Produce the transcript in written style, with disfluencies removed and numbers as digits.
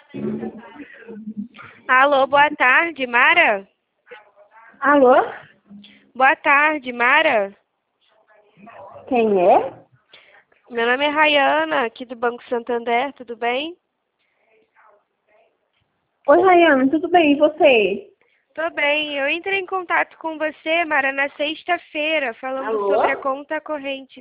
Alô, boa tarde, Mara? Alô? Boa tarde, Mara? Quem é? Meu nome é Rayana, aqui do Banco Santander, tudo bem? Oi, Rayane, tudo bem? E você? Tô bem. Eu entrei em contato com você, Mara, na sexta-feira, falando Alô? sobre a conta corrente.